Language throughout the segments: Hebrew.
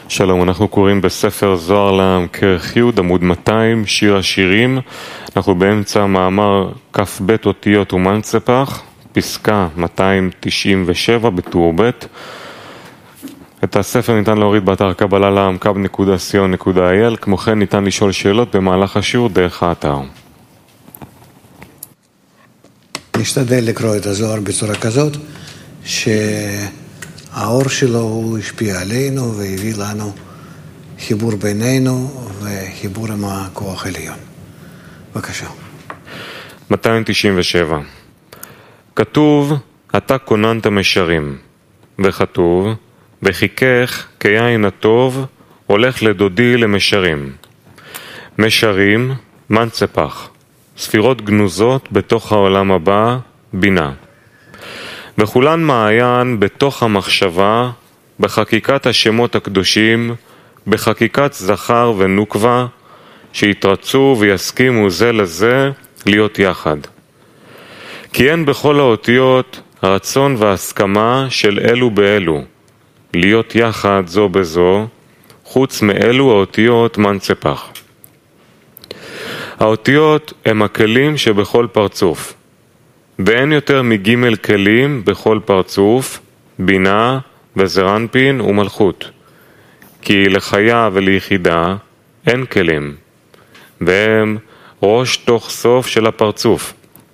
שלום, אנחנו קוראים בספר זוהר לעם כרך י' עמוד 200, שיר השירים. אנחנו באמצע מאמר כ"ב אותיות ומנצפח, פסקה 297 בטור ב'. את הספר ניתן להוריד באתר קבלה לעם kab.co.il, כמו כן ניתן לשאול שאלות במהלך השיעור דרך האתר. נשתדל לקרוא את הזוהר בצורה כזאת שהאור שלו הוא השפיע עלינו והביא לנו חיבור בינינו וחיבור עם הכוח עליון. בבקשה. 297. כתוב, אתה כוננת משרים, וכתוב, וחיכך כיין הטוב הולך לדודי למשרים. משרים, מנצפח, ספירות גנוזות בתוך העולם הבא, בינה. וכולן מעיין בתוך המחשבה, בחקיקת השמות הקדושים, בחקיקת זכר ונוקבה, שיתרצו ויסכימו זה לזה להיות יחד. כי אין בכל האותיות הרצון וההסכמה של אלו באלו, להיות יחד זו בזו, חוץ מאלו האותיות מנצפח. האותיות הם הכלים שבכל פרצוף, ואין יותר מג' כלים בכל פרצוף, בינה וזרנפין ומלכות. כי לחיה וליחידה אין כלים, והם ראש תוך סוף של הפרצוף.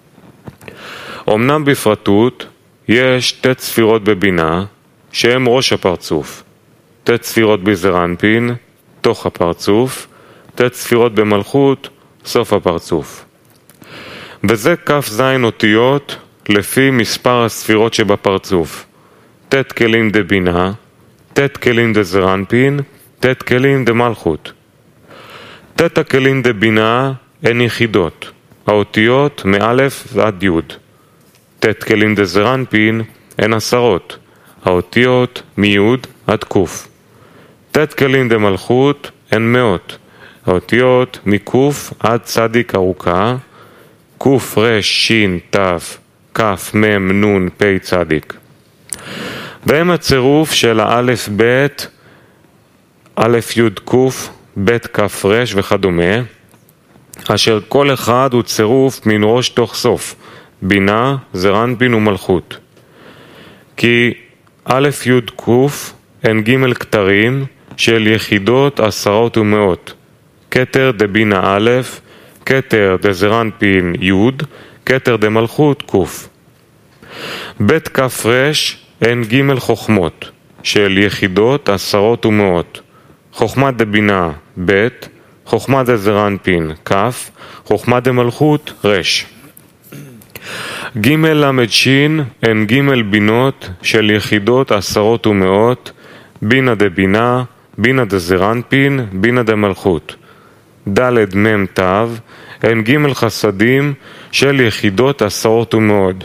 אמנם בפרטות יש תת ספירות בבינה, שהם ראש הפרצוף, תת ספירות בזרנפין, תוך הפרצוף, תת ספירות במלכות, סוף הפרצוף. וזה כף זין אותיות לפי מספר הספירות שבפרצוף. תת כלים דה בינה, תת כלים דה זרנפין, תת כלים דה מלכות. תת הכלים דה בינה הן יחידות, האותיות מאלף ועד י'. תת כלים דה זרנפין הן עשרות, האותיות מי' עד ק'. תת כלים דה מלכות הן מאות, האותיות מקוף עד צדיק ארוכה, קוף רש שין תף כף מם נון פי צדיק. והם הצירוף של האלף בית, אלף י' קוף, בית כף רש וכדומה, אשר כל אחד הוא צירוף מן ראש תוך סוף, בינה, זרנפין ומלכות. כי אלף י' קוף הן ג' כתרים של יחידות עשרות ומאות, כתר דה בינה א', כתר דה זרנפין י', כתר דה מלכות ק'. בית כף רש הן ג' חוכמות של יחידות עשרות ומאות, חוכמת דה בינה ב', חוכמת דה זרנפין כ', חוכמת דה מלכות רש. ג' למד שין הן ג' בינות של יחידות עשרות ומאות, בינה דה בינה, בינה דה זרנפין, בינה דה מלכות. ד' מ' ת' הן ג' חסדים של יחידות עשרות ומאות,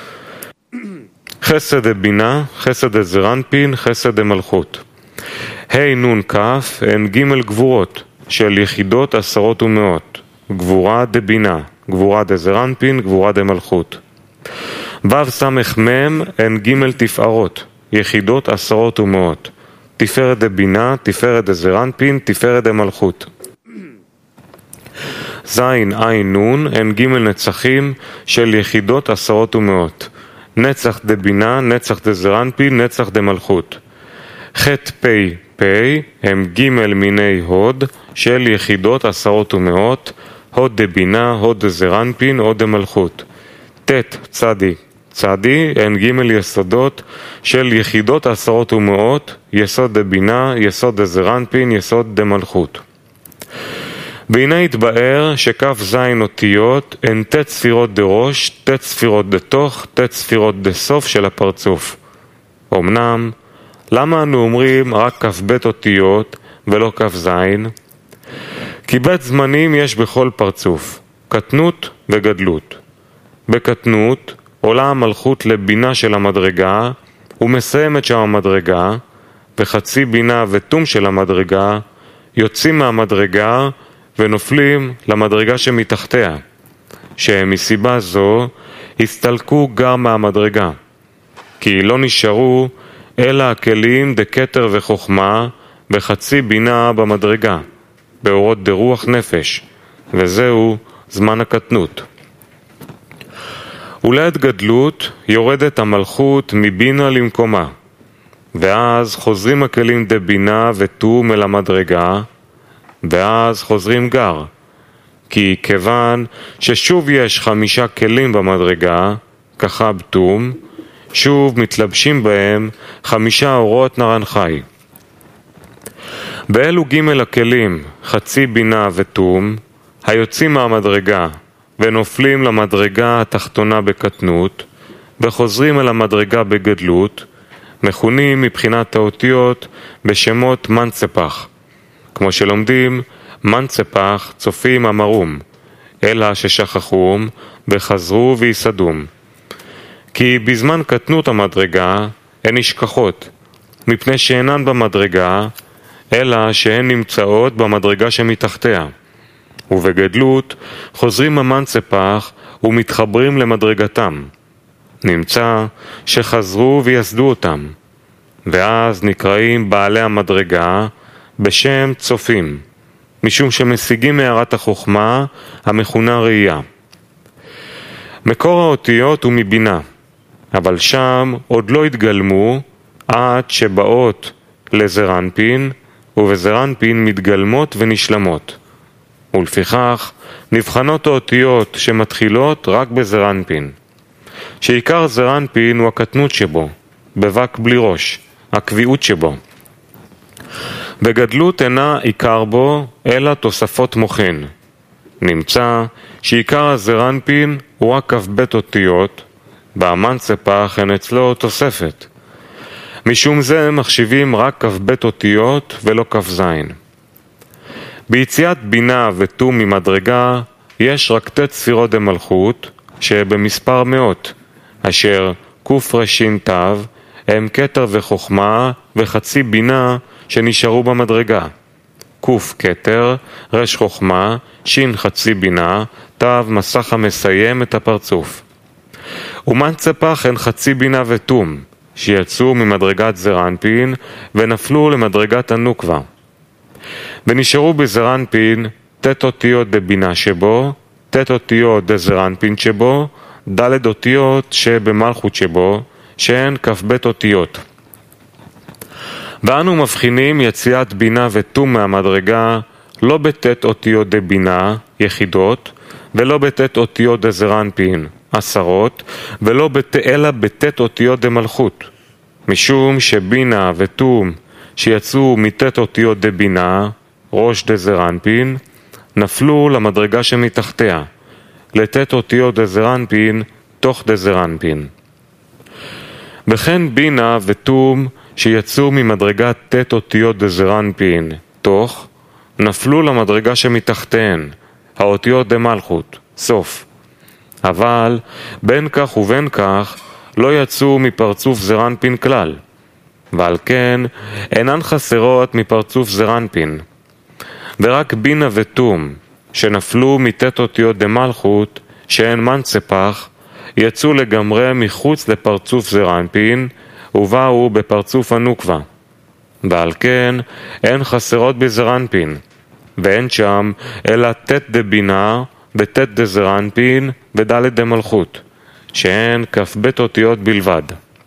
חסד דה בינה, חסד דה זרנפין, חסד דה מלכות. ה' נ' כ' הן ג' גבורות של יחידות עשרות ומאות, גבורה דה בינה, גבורה דה זרנפין, גבורה דה מלכות. ו' ס' מ' הן ג' תפארות, יחידות עשרות ומאות, תפארת דה בינה, תפארת דה זרנפין, תפארת דה מלכות. זין עין נון הן ג' נצחים של יחידות עשרות ומאות, נצח דה בינה, נצח דה זרנפין, נצח דה מלכות. ח' פי פי הם ג' מיני הוד של יחידות עשרות ומאות, הוד דה בינה, הוד דה זרנפין, הוד דה מלכות. ת' צדי צדי הן ג' יסודות של יחידות עשרות ומאות, יסוד דה בינה, יסוד דה זרנפין, יסוד דה מלכות. והנה התבאר שכף זין אותיות הן תת ספירות דה ראש, תת ספירות דה תוך, תת ספירות דה סוף של הפרצוף. אמנם, למה אנו אומרים רק כף בית אותיות ולא כף זין? כי בית זמנים יש בכל פרצוף, קטנות וגדלות. בקטנות עולה המלכות לבינה של המדרגה ומסיימת שם המדרגה, וחצי בינה ותום של המדרגה יוצאים מהמדרגה ונופלים למדרגה שמתחתיה, שמסיבה זו הסתלקו גם מהמדרגה, כי לא נשארו אלא הכלים דקטר וחוכמה בחצי בינה במדרגה, באורות דרוח נפש, וזהו זמן הקטנות. ולעת גדלות יורדת המלכות מבינה למקומה, ואז חוזרים הכלים דבינה ותום אל המדרגה, ואז חוזרים גר, כי כיוון ששוב יש 5 כלים במדרגה, כחב תום, שוב מתלבשים בהם 5 אורות נרן חי. באלו ג' הכלים, חצי בינה ותום, היוצאים מהמדרגה ונופלים למדרגה התחתונה בקטנות, וחוזרים אל המדרגה בגדלות, מכונים מבחינת האותיות בשמות מנצפח, כמו שלומדים מנצפח צופים אמרום, אלא ששכחום וחזרו ויסדום. כי בזמן קטנות המדרגה הן נשכחות, מפני שאינן במדרגה, אלא שהן נמצאות במדרגה שמתחתיה. ובגדלות חוזרים המנצפח ומתחברים למדרגתם. נמצא שחזרו ויסדו אותם, ואז נקראים בעלי המדרגה בשם צופים, משום שמשיגים מהערת החוכמה המכונה ראייה. מקור האותיות הוא מבינה, אבל שם עוד לא התגלמו עד שבאות לזרנפין, ובזרנפין מתגלמות ונשלמות. ולפיכך נבחנות האותיות שמתחילות רק בזרנפין, שעיקר זרנפין הוא הקטנות שבו, בבק בלי ראש, הקביעות שבו. בגדלות אינה עיקר בו, אלא תוספות מוחין. נמצא שעיקר הזרנפין הוא רק כ"ב אותיות, והמנצפח אין אצלו תוספת. משום זה מחשיבים רק כ"ב אותיות ולא כ"ז. ביציאת בינה ותום ממדרגה יש רק 9 ספירות דמלכות שבמספר מאות, אשר קרש"ת הם כתר וחוכמה וחצי בינה שנשארו במדרגה. כתר, רש חוכמה, שין חצי בינה, תו מסך המסיים את הפרצוף. ומנצפח הן חצי בינה ותום, שיצאו ממדרגת זרנפין ונפלו למדרגת הנוקבה. ונשארו בזרנפין 9 אותיות דבינה שבו, 9 אותיות דזרנפין שבו, ד' אותיות שבמלכות שבו, שהן כ"ב אותיות. ואנו מבחינים יציאת בינה ותום מהמדרגה לא ב9 אותיות דבינה, יחידות, ולא ב9 אותיות דזרנפין, 10, אלא ב9 אותיות דמלכות. משום שבינה ותום שיצאו מ9 אותיות דבינה, ראש דזרנפין, נפלו למדרגה שמתחתיה, ל9 אותיות דזרנפין, תוך דזרנפין. וכן בינה ותום שיצאו ממדרגת 9 אותיות דזרנפין, תוך, נפלו למדרגה שמתחתיהן, האותיות דמלכות, סוף. אבל בין כך ובין כך לא יצאו מפרצוף זרנפין כלל, ועל כן אינן חסרות מפרצוף זרנפין. ורק בינה ותום שנפלו מ9 אותיות דמלכות, שהן מנצפח, יצאו לגמרי מחוץ לפרצוף זרנפין, ובאו בפרצוף הנוקבה. ועל כן אין חסרות בזרנפין, ואין שם אלא ט' דבינה וט' דזרנפין וד' דמלכות, שהן כ"ב אותיות בלבד.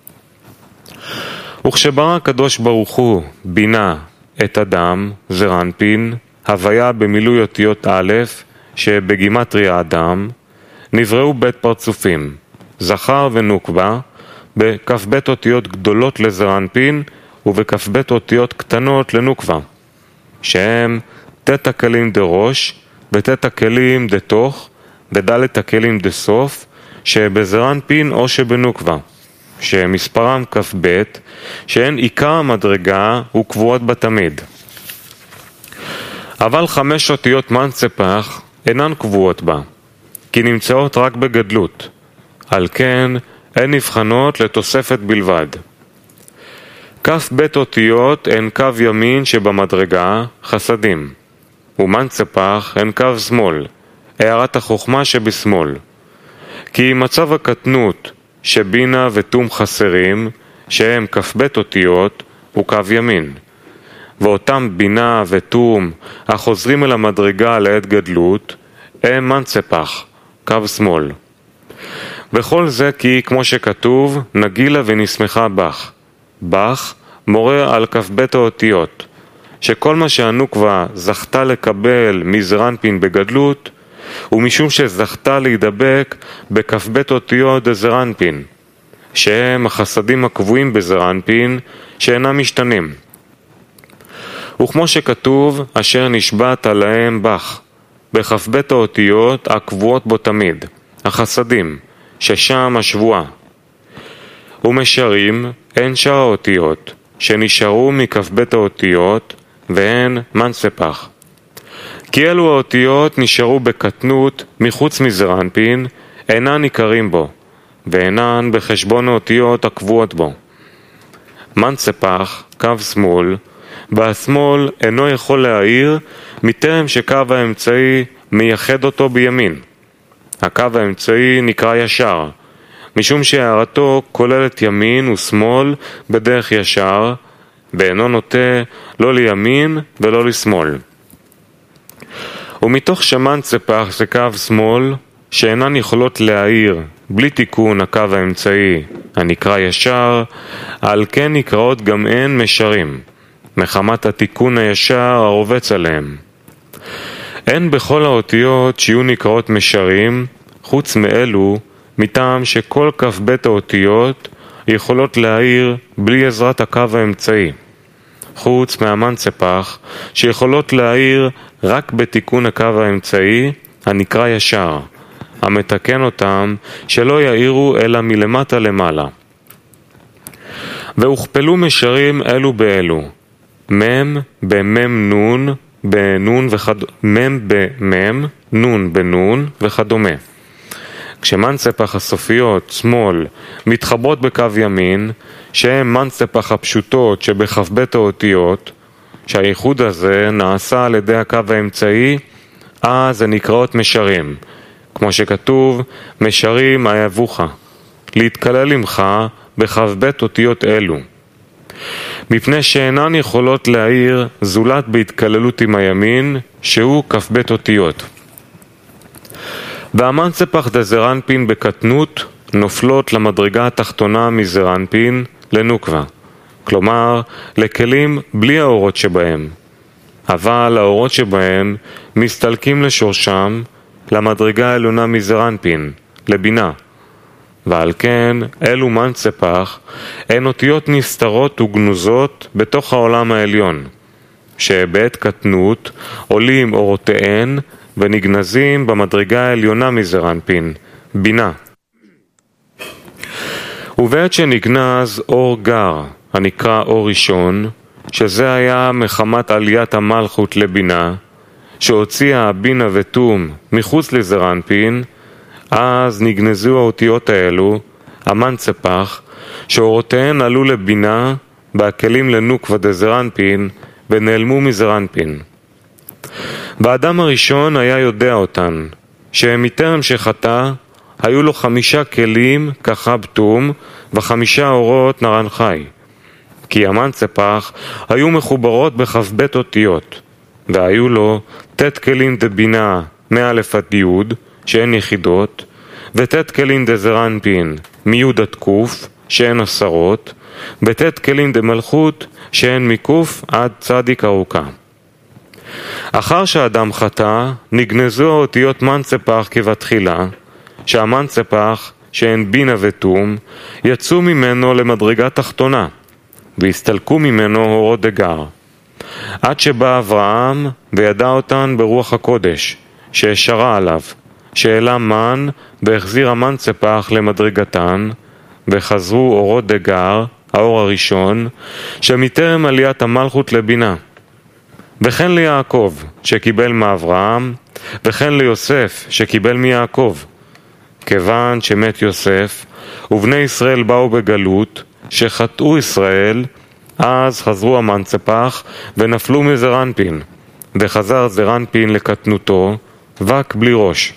וכשברא הקדוש ברוך הוא בינה את אדם, זרנפין, הוויה במילוי אותיות א', שבגימטריה אדם, נבראו בית פרצופים, זכר ונוקבה, בכ"ב אותיות גדולות לזרנפין ובכ"ב אותיות קטנות לנוקבה, שהם ת' הכלים דראש ות' הכלים דתוך וד' הכלים דסוף, שבזרנפין או שבנוקבה, שמספרם כ"ב, שהן עיקר המדרגה וקבועות בתמיד. אבל 5 אותיות מנצפח אינן קבועות בה, כי נמצאות רק בגדלות, על כן הן נבחנות לתוספת בלבד. כ"ב אותיות הן קו ימין שבמדרגה, חסדים, ומנצפח הן קו שמאל, הערת החוכמה שבשמאל. כי מצב הקטנות שבינה ותום חסרים, שהם כ"ב אותיות, הוא קו ימין, ואותם בינה ותום החוזרים אל המדרגה לעת גדלות, הם מנצפח, קו שמאל. וכל זה כי, כמו שכתוב, נגילה ונשמחה בך. בך מורה על כ"ב האותיות, שכל מה שהנוקבה זכתה לקבל מזרנפין בגדלות, ומשום שזכתה להידבק בכ"ב אותיות דזרנפין, שהם החסדים הקבועים בזרנפין, שאינם משתנים. וכמו שכתוב, אשר נשבעת עליהם בך, בכ"ב האותיות הקבועות בו תמיד, החסדים, ששם השבועה. ומשרים הן שאר האותיות, שנשארו מכ"ב האותיות, והן מנצפח. כי אלו האותיות נשארו בקטנות מחוץ מזרנפין, אינן ניכרים בו, ואינן בחשבון האותיות הקבועות בו. מנצפח, קו שמאל, והשמאל אינו יכול להאיר מטרם שקו האמצעי מייחד אותו בימין. הקו האמצעי נקרא ישר, משום שהערתו כוללת ימין ושמאל בדרך ישר, ואינו נוטה לא לימין ולא לשמאל. ומתוך שמנצפח זה קו שמאל, שאינן יכולות להאיר בלי תיקון הקו האמצעי הנקרא ישר, על כן נקראות גם הן משרים, מחמת התיקון הישר הרובץ עליהם. אין בכל האותיות שיהיו נקראות משרים, חוץ מאלו, מטעם שכל כ"ב האותיות יכולות להאיר בלי עזרת הקו האמצעי, חוץ מהמנצפח שיכולות להאיר רק בתיקון הקו האמצעי הנקרא ישר, המתקן אותם שלא יאירו אלא מלמטה למעלה. והוכפלו משרים אלו באלו, מם במם נון בנון מם במם נון בנון וכדומה. כשמנצפח הסופיות, שמאל, מתחברות בקו ימין, שהן מנצפח הפשוטות שבכ"ב האותיות, שהייחוד הזה נעשה על ידי הקו האמצעי, אז זה נקראות משרים. כמו שכתוב, משרים אהבוך, להתקלל עמך בכ"ב אותיות אלו. מפני שאינן יכולות להאיר זולת בהתקללות עם הימין, שהוא כ"ב אותיות. והמנצפח דזרנפין בקטנות נופלות למדרגה התחתונה מזרנפין לנוקבה, כלומר לכלים בלי האורות שבהם, אבל האורות שבהם מסתלקים לשורשם למדרגה העליונה מזרנפין, לבינה, ועל כן אלו מנצפח הן אותיות נסתרות וגנוזות בתוך העולם העליון, שבעת קטנות עולים אורותיהן ונגנזים במדרגה העליונה מזרנפין, בינה. ובעת שנגנז אור גר, הנקרא אור ראשון, שזה היה מחמת עליית המלכות לבינה, שהוציאה בינה ותום מחוץ לזרנפין, אז נגנזו האותיות האלו, המנצפח, שאורותיהן עלו לבינה בהקלים לנוקבה דזרנפין ונעלמו מזרנפין. והאדם הראשון היה יודע אותן, שמטרם שחטא היו לו 5 כלים כחב תום ו5 אורות נרן חי. כי המנצפח היו מחוברות בכ"ב אותיות, והיו לו תת כלים דבינה מא' עד י' שהן יחידות, ותת כלים דזרנפין מי' עד ק' שהן 10, ותת כלים דמלכות שהן מק' עד צדיק ארוכה. אחר שהאדם חטא, נגנזו האותיות מנצפח כבתחילה, שהמנצפח, שהן בינה ותום, יצאו ממנו למדרגה תחתונה, והסתלקו ממנו אורות דגר. עד שבא אברהם וידע אותן ברוח הקודש, שהשרה עליו, שהעלה מן והחזיר המנצפח למדרגתן, וחזרו אורות דגר, האור הראשון, שמטרם עליית המלכות לבינה. וכן ליעקב שקיבל מאברהם, וכן ליוסף שקיבל מיעקב. כיוון שמת יוסף, ובני ישראל באו בגלות, שחטאו ישראל, אז חזרו המנצפח ונפלו מזרנפין, וחזר זרנפין לקטנותו, וק בלי ראש.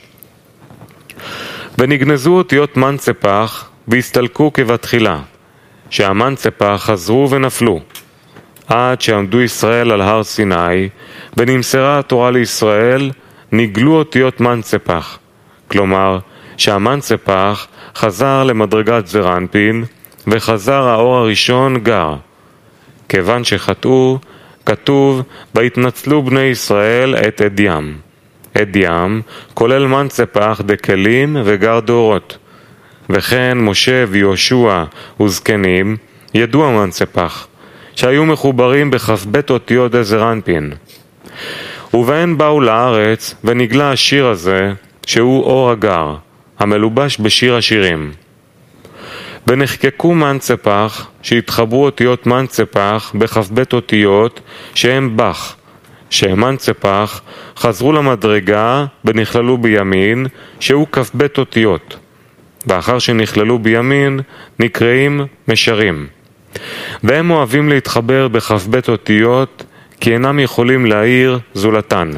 ונגנזו אותיות מנצפח והסתלקו כבתחילה, שהמנצפח חזרו ונפלו. עד שעמדו ישראל על הר סיני, ונמסרה התורה לישראל, נגלו אותיות מנצפח. כלומר, שהמנצפח חזר למדרגת זרנפין, וחזר האור הראשון גר. כיוון שחטאו, כתוב, והתנצלו בני ישראל את עדים. עדים כולל מנצפח דקלים וגר דורות. וכן משה ויהושע וזקנים ידעו המנצפח, שהיו מחוברים בכ"ב אותיות דזרנפין. ובהן באו לארץ ונגלה השיר הזה, שהוא אור הגר, המלובש בשיר השירים. ונחקקו מנצפח, שהתחברו אותיות מנצפח בכ"ב אותיות שהם בח, שהם מנצפח חזרו למדרגה ונכללו בימין, שהוא כ"ב אותיות. ואחר שנכללו בימין נקראים משרים. והם אוהבים להתחבר בכ"ב אותיות, כי אינם יכולים להאיר זולתן.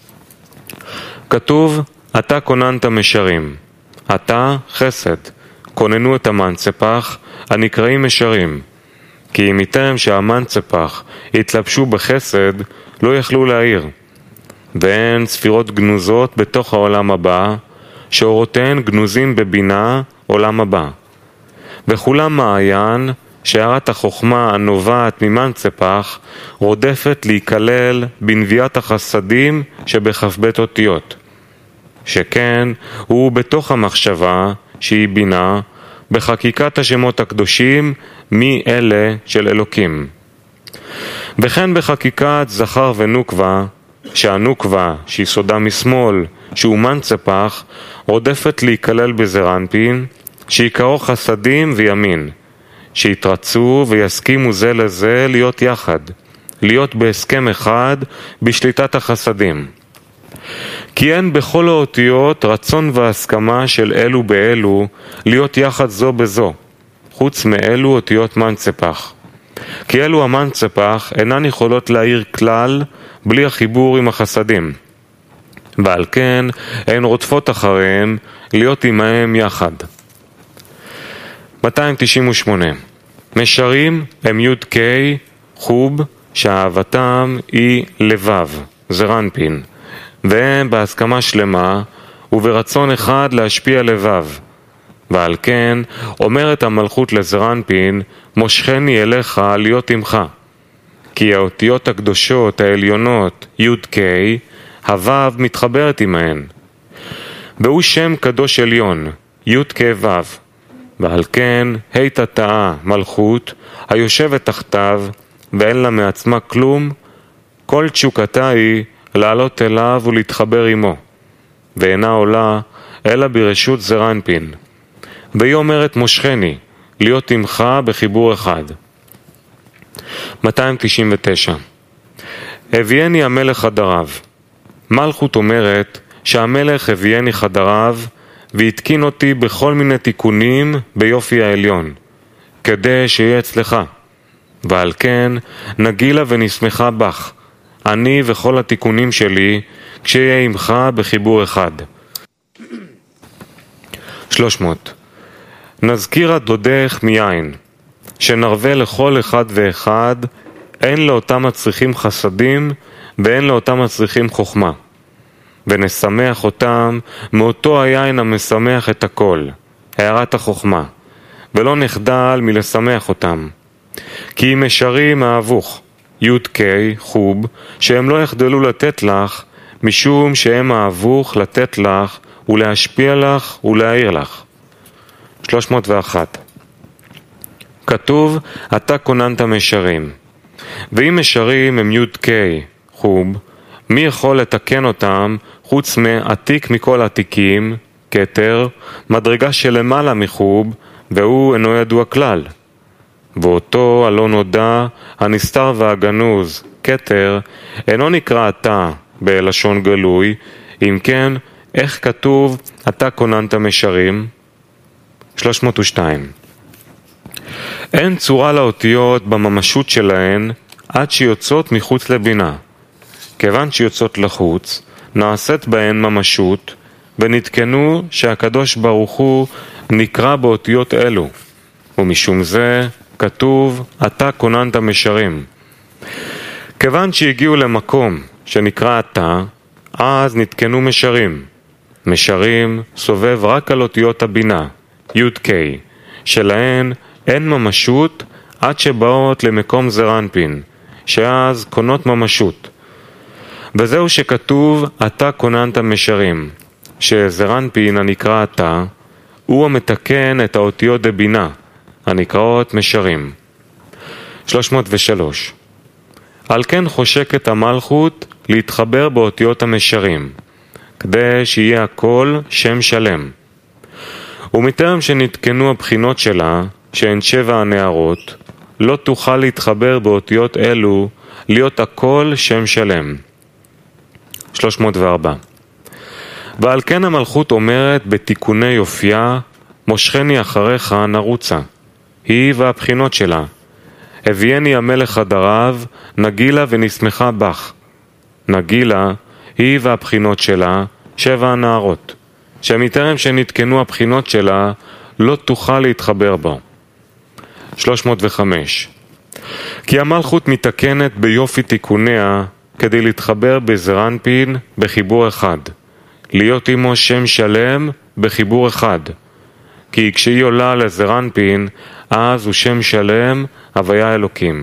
כתוב, אתה כוננת משרים. אתה חסד. כוננו את המנצפח, הנקראים משרים. כי אם איתם שהמנצפח התלבשו בחסד, לא יכלו להאיר. והן ספירות גנוזות בתוך העולם הבא, שאורותיהן גנוזים בבינה, עולם הבא. וכולם מעיין, שהערת החוכמה הנובעת ממנצפח, רודפת להיכלל בנביאת החסדים שבכ"ב אותיות. שכן הוא בתוך המחשבה, שהיא בינה, בחקיקת השמות הקדושים, מי אלה של אלוקים. וכן בחקיקת זכר ונוקבה, שהנוקבה, שיסודה משמאל, שהוא מנצפח, רודפת להיכלל בזרנפין, שעיקרו חסדים וימין, שיתרצו ויסכימו זה לזה להיות יחד, להיות בהסכם אחד בשליטת החסדים. כי אין בכל האותיות רצון והסכמה של אלו באלו להיות יחד זו בזו, חוץ מאלו אותיות מנצפח. כי אלו המנצפח אינן יכולות להאיר כלל בלי החיבור עם החסדים. ועל כן הן רודפות אחריהם להיות עמהם יחד. 298. משרים הם י' ק' חוב, שאהבתם היא לבב, זרנפין, והם בהסכמה שלמה וברצון אחד להשפיע לבב. ועל כן אומרת המלכות לזרנפין, מושכני אליך להיות עמך. כי האותיות הקדושות העליונות י' ק' הוו מתחברת עמהן. והוא שם קדוש עליון, י' ק' ו'. ועל כן תתאה מלכות היושבת תחתיו ואין לה מעצמה כלום, כל תשוקתה היא לעלות אליו ולהתחבר עמו, ואינה עולה אלא ברשות זרנפין. והיא אומרת מושכני, להיות עמך בחיבור אחד. 299. הביאני המלך חדריו. מלכות אומרת שהמלך הביאני חדריו והתקין אותי בכל מיני תיקונים ביופי העליון, כדי שיהיה אצלך. ועל כן נגילה ונשמחה בך, אני וכל התיקונים שלי, כשיהיה עמך בחיבור אחד. 300. נזכירה דודך מיין, שנרווה לכל אחד ואחד, אין לאותם הצריכים חסדים, ואין לאותם הצריכים חוכמה. ונשמח אותם מאותו היין המשמח את הכל, הערת החוכמה, ולא נחדל מלשמח אותם. כי אם משרים האבוך, י' ק' חוב, שהם לא יחדלו לתת לך, משום שהם האבוך לתת לך, ולהשפיע לך ולהעיר לך. 301. כתוב, אתה כוננת משרים. ואם משרים הם י' ק' חוב, מי יכול לתקן אותם חוץ מעתיק מכל עתיקים, כתר, מדרגה שלמעלה מחוב, והוא אינו ידוע כלל. ואותו הלא נודע, הנסתר והגנוז, כתר, אינו נקרא אתה בלשון גלוי, אם כן, איך כתוב אתה כוננת משרים? 302. אין צורה לאותיות בממשות שלהן עד שיוצאות מחוץ לבינה. כיוון שיוצאות לחוץ, נעשית בהן ממשות, ונתקנו שהקדוש ברוך הוא נקרא באותיות אלו. ומשום זה כתוב, אתה כוננת משרים. כיוון שהגיעו למקום שנקרא התא, אז נתקנו משרים. משרים סובב רק על אותיות הבינה, י' ק', שלהן אין ממשות עד שבאות למקום זרנפין, שאז קונות ממשות. וזהו שכתוב, אתה כוננת משרים, שזרנפין הנקרא אתה, הוא המתקן את האותיות דבינה, הנקראות משרים. 303. על כן חושקת המלכות להתחבר באותיות המשרים, כדי שיהיה הכל שם שלם. ומטרם שנתקנו הבחינות שלה, שהן 7 הנערות, לא תוכל להתחבר באותיות אלו, להיות הכל שם שלם. 304. ועל כן המלכות אומרת בתיקוני יופייה, מושכני אחריך נרוצה. היא והבחינות שלה. הביאני המלך הדריו, נגילה ונשמחה בך. נגילה, היא והבחינות שלה, 7 הנערות, שמטרם שנתקנו הבחינות שלה, לא תוכל להתחבר בו. 305. כי המלכות מתקנת ביופי תיקוניה, כדי להתחבר בזרנפין בחיבור אחד, להיות עמו שם שלם בחיבור אחד. כי כשהיא עולה לזרנפין, אז הוא שם שלם, הוויה אלוקים.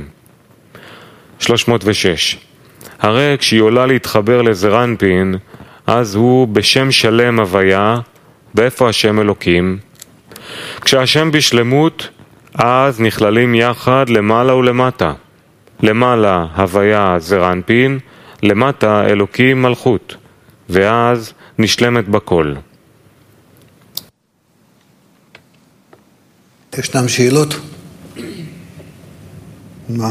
306. הרי כשהיא עולה להתחבר לזרנפין, אז הוא בשם שלם הוויה, ואיפה השם אלוקים? כשהשם בשלמות, אז נכללים יחד למעלה ולמטה. למעלה הוויה זרנפין, למטה אלוקים מלכות, ואז נשלמת בכל. ישנם שאלות? מה?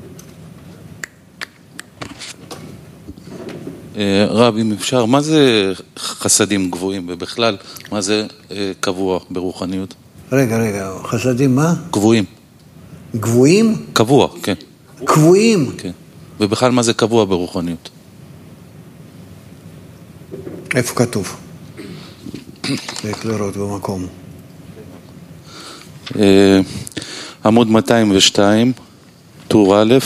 רב, אם אפשר, מה זה חסדים גבוהים, ובכלל, מה זה קבוע ברוחניות? רגע, חסדים מה? גבוהים. גבוהים? קבוע, כן. קבועים? כן. ובכלל, מה זה קבוע ברוחניות? איפה כתוב? צריך לראות במקום. עמוד 202, טור א',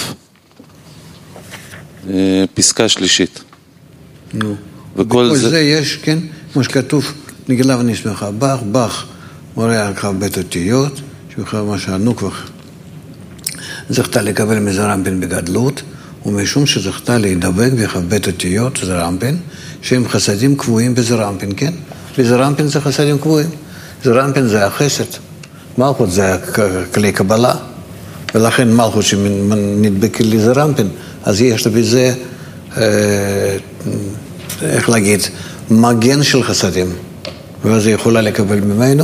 פסקה שלישית. נו. וכל זה יש, כן, כמו שכתוב, נגילה ונשמחה, בך, מורה על כ"ב אותיות, שבכלל מה שהנוקבה זכתה לקבל מזרנפין בגדלות, ומשום שזכתה להידבק בכ"ב אותיות זרנפין, שהם חסדים קבועים בזרנפין, כן? וזרנפין זה חסדים קבועים. זרנפין זה החסד. מלכות זה כלי קבלה, ולכן מלכות שנדבקת לזרנפין, אז יש בזה, איך להגיד, מגן של חסדים, ואז היא יכולה לקבל ממנו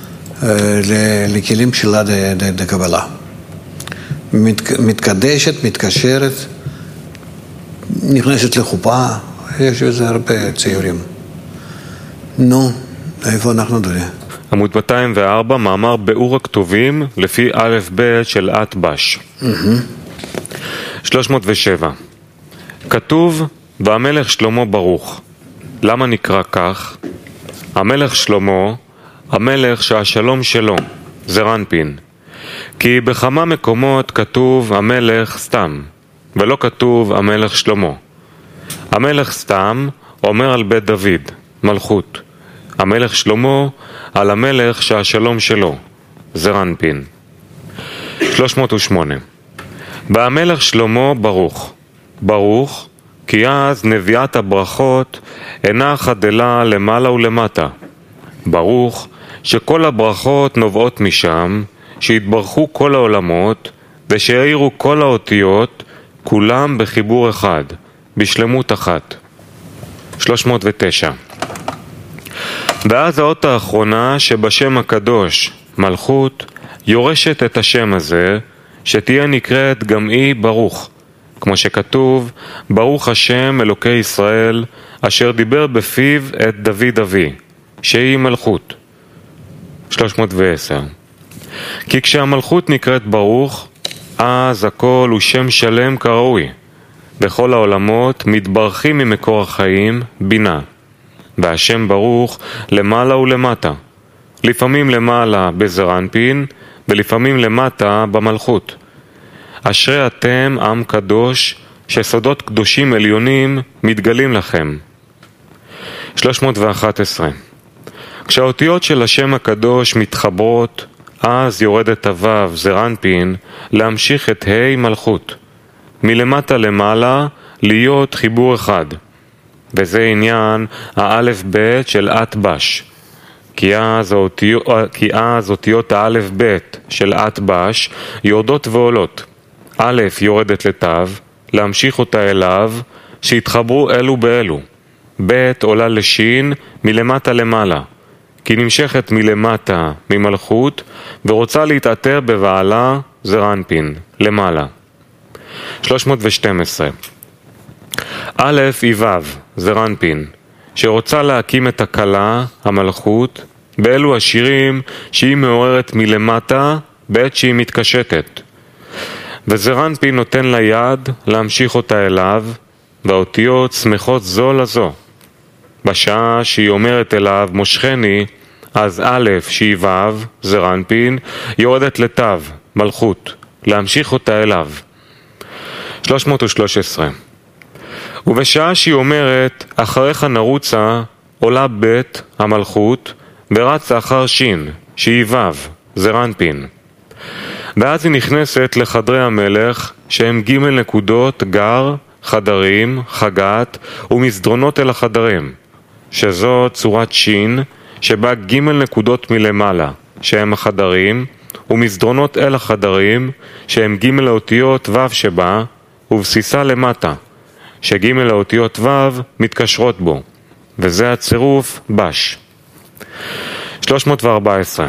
לכלים שלה דקבלה. מתקדשת, מתקשרת, נכנסת לחופה, יש בזה הרבה ציורים. נו, איפה אנחנו דברים? עמוד 204, מאמר באור הכתובים לפי א' ב' של אטבש. 307. כתוב, והמלך שלמה ברוך. למה נקרא כך? המלך שלמה, המלך שהשלום שלו, זרנפין. כי בכמה מקומות כתוב המלך סתם, ולא כתוב המלך שלמה. המלך סתם אומר על בית דוד, מלכות. המלך שלמה על המלך שהשלום שלו, זרנפין. 308. והמלך שלמה ברוך. ברוך, כי אז נביאת הברכות אינה חדלה למעלה ולמטה. ברוך, שכל הברכות נובעות משם, שהתברכו כל העולמות, ושהאירו כל האותיות, כולם בחיבור אחד, בשלמות אחת. 309. ואז האות האחרונה שבשם הקדוש, מלכות, יורשת את השם הזה, שתהיה נקראת גם היא ברוך, כמו שכתוב, ברוך השם אלוקי ישראל, אשר דיבר בפיו את דוד אבי, שהיא מלכות. 310. כי כשהמלכות נקראת ברוך, אז הכל הוא שם שלם כראוי. בכל העולמות מתברכים ממקור החיים בינה. והשם ברוך למעלה ולמטה. לפעמים למעלה בזרנפין, ולפעמים למטה במלכות. אשרי אתם עם קדוש, שסודות קדושים עליונים מתגלים לכם. 311. כשהאותיות של השם הקדוש מתחברות, אז יורדת הוו זרנפין להמשיך את ה' מלכות. מלמטה למעלה להיות חיבור אחד. וזה עניין האלף בית של אטבש. כי אז אותיות האלף בית של אטבש יורדות ועולות. א' יורדת לתו, להמשיך אותה אליו, שהתחברו אלו באלו. ב' עולה לשין מלמטה למעלה, כי נמשכת מלמטה ממלכות ורוצה להתעטר בבעלה זרנפין, למעלה. 312. א' היא ו' זרנפין, שרוצה להקים את הכלה, המלכות, באלו השירים שהיא מעוררת מלמטה בעת שהיא מתקשטת. וזרנפין נותן לה יד להמשיך אותה אליו, והאותיות שמחות זו לזו. בשעה שהיא אומרת אליו מושכני, אז א' שהיא ו' זרנפין יורדת לתו, מלכות, להמשיך אותה אליו. 313. ובשעה שהיא אומרת אחריך נרוצה, עולה ב' המלכות ורצה אחר שין שהיא ו' זרנפין. ואז היא נכנסת לחדרי המלך שהם ג' נקודות גר, חדרים, חגת ומסדרונות אל החדרים, שזו צורת שין שבה ג' נקודות מלמעלה שהם החדרים ומסדרונות אל החדרים שהם ג' האותיות ו' שבה ובסיסה למטה שג' האותיות ו' מתקשרות בו, וזה הצירוף בש. 314.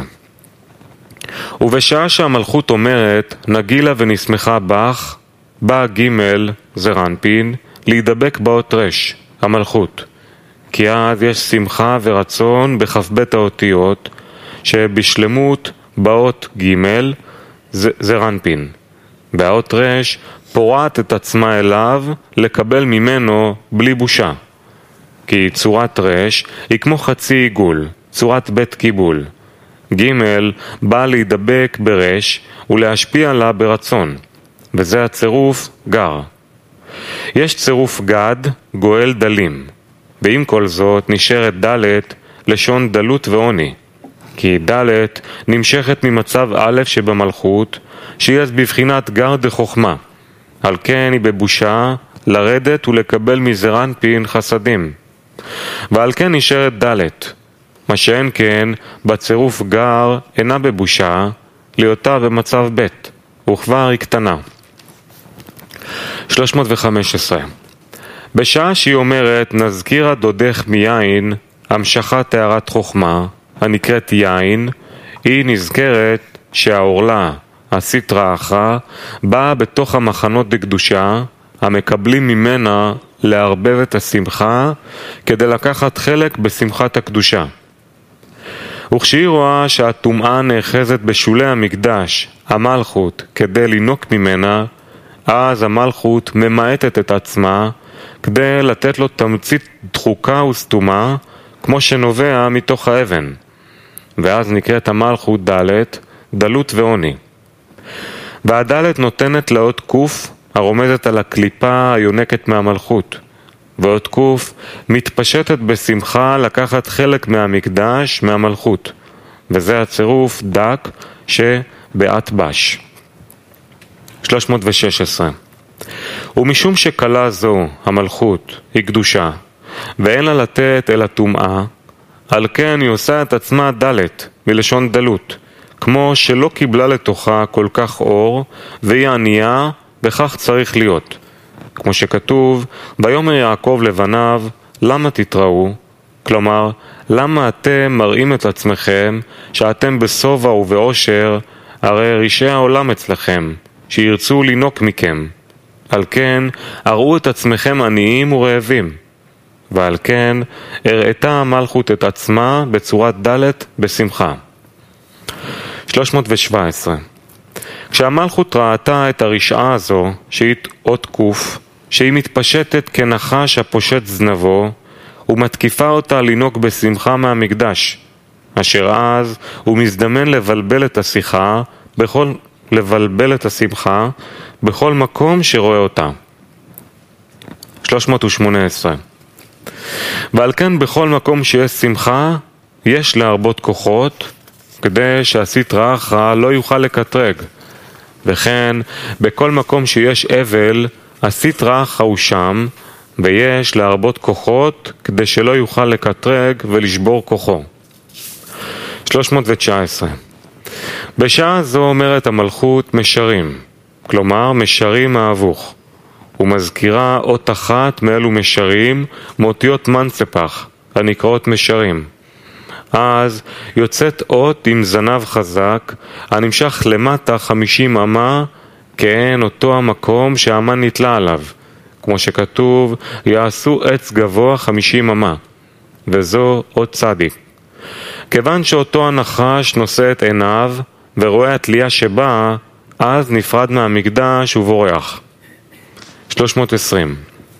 ובשעה שהמלכות אומרת נגילה ונשמחה בך, בא ג' זרנפין להידבק באות רש, המלכות. כי אז יש שמחה ורצון בכ"ב האותיות, שבשלמות באות ג' זרנפין. והאות רש פורעת את עצמה אליו לקבל ממנו בלי בושה. כי צורת רש היא כמו חצי עיגול, צורת בית קיבול. ג' בא להידבק ברש ולהשפיע לה ברצון, וזה הצירוף גר. יש צירוף גד, גואל דלים, ועם כל זאת נשארת ד' לשון דלות ועוני, כי ד' נמשכת ממצב א' שבמלכות, שהיא אז בבחינת גר דחוכמה, על כן היא בבושה לרדת ולקבל מזרנפין חסדים, ועל כן נשארת ד', מה שאין כן בצירוף גר אינה בבושה להיותה במצב ב', וכבר היא קטנה. 315. בשעה שהיא אומרת נזכירה דודך מיין, המשכת הערת חוכמה הנקראת יין, היא נזכרת שהאורלה, הסטרה אחרא, באה בתוך המחנות דקדושה, המקבלים ממנה להרבב את השמחה כדי לקחת חלק בשמחת הקדושה. וכשהיא רואה שהטומאה נאחזת בשולי המקדש, המלכות, כדי לינוק ממנה, אז המלכות ממעטת את עצמה כדי לתת לו תמצית דחוקה וסתומה, כמו שנובע מתוך האבן. ואז נקראת המלכות ד', דלות ועוני. והד' נותנת לאות קוף הרומזת על הקליפה היונקת מהמלכות. ואות קוף מתפשטת בשמחה לקחת חלק מהמקדש מהמלכות, וזה הצירוף דק שבעת בש. 316. ומשום שקלה זו, המלכות, היא קדושה, ואין לה לתת אלא טומאה, על כן היא עושה את עצמה דלת, מלשון דלות, כמו שלא קיבלה לתוכה כל כך אור, והיא ענייה, וכך צריך להיות. כמו שכתוב, ויאמר יעקב לבניו, למה תתראו? כלומר, למה אתם מראים את עצמכם, שאתם בסובה ובעושר, הרי רשעי העולם אצלכם, שירצו לינוק מכם. על כן, הראו את עצמכם עניים ורעבים. ועל כן, הראתה המלכות את עצמה בצורת ד' בשמחה. 317. כשהמלכות ראתה את הרשעה הזו, שהיא אות קוף, שהיא מתפשטת כנחש הפושט זנבו, ומתקיפה אותה לינוק בשמחה מהמקדש, אשר אז הוא מזדמן לבלבל את השיחה לבלבל את השמחה בכל מקום שרואה אותה. 318. ועל כן בכל מקום שיש שמחה, יש להרבות כוחות, כדי שהסטרא אחרא לא יוכל לקטרג. וכן, בכל מקום שיש אבל, הסטרא אחרא הוא שם, ויש להרבות כוחות, כדי שלא יוכל לקטרג ולשבור כוחו. 319. בשעה זו אומרת המלכות משרים, כלומר משרים האבוך, ומזכירה אות אחת מאלו משרים מאותיות מנספח, הנקראות משרים. אז יוצאת אות עם זנב חזק, הנמשך למטה 50 אמה, כאין אותו המקום שהאמן נתלה עליו, כמו שכתוב, יעשו עץ גבוה 50 אמה, וזו אות צדיק. כיוון שאותו הנחש נושא את עיניו, ורואה התלייה שבאה, אז נפרד מהמקדש ובורח. 320.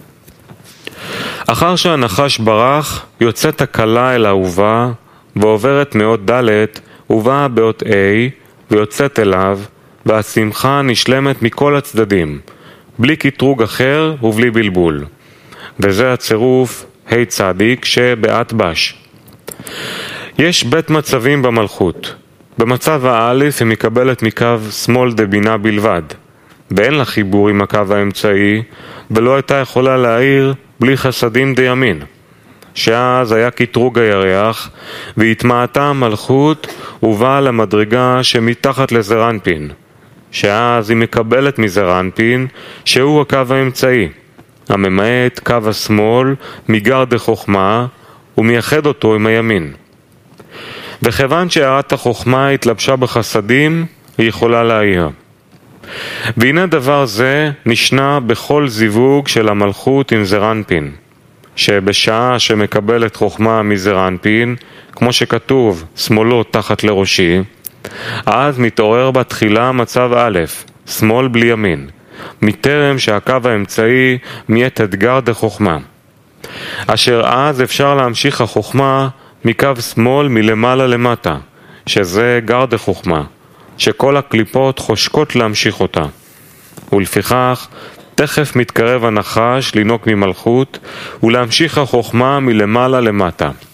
אחר שהנחש ברח, יוצאת הכלה אל האהובה, ועוברת מאות ד' ובאה באות A, ויוצאת אליו, והשמחה נשלמת מכל הצדדים, בלי קטרוג אחר ובלי בלבול. וזה הצירוף ה' צדיק שבעת בש. יש בית מצבים במלכות. במצב האלף היא מקבלת מקו שמאל דבינה בלבד, ואין לה חיבור עם הקו האמצעי, ולא הייתה יכולה להעיר בלי חסדים דימין, שאז היה קטרוג הירח, והתמעטה המלכות ובאה למדרגה שמתחת לזרנפין, שאז היא מקבלת מזרנפין, שהוא הקו האמצעי, הממעט קו השמאל מגר דחוכמה, ומייחד אותו עם הימין. וכיוון שהערת החוכמה התלבשה בחסדים, היא יכולה להעיר. והנה דבר זה נשנה בכל זיווג של המלכות עם זרנפין, שבשעה שמקבלת חוכמה מזרנפין, כמו שכתוב, שמאלו תחת לראשי, אז מתעורר בתחילה מצב א', שמאל בלי ימין, מטרם שהקו האמצעי מיית אתגר דחוכמה, אשר אז אפשר להמשיך החוכמה מקו שמאל מלמעלה למטה, שזה גר דחוכמה, שכל הקליפות חושקות להמשיך אותה. ולפיכך, תכף מתקרב הנחש לנוק ממלכות ולהמשיך החוכמה מלמעלה למטה.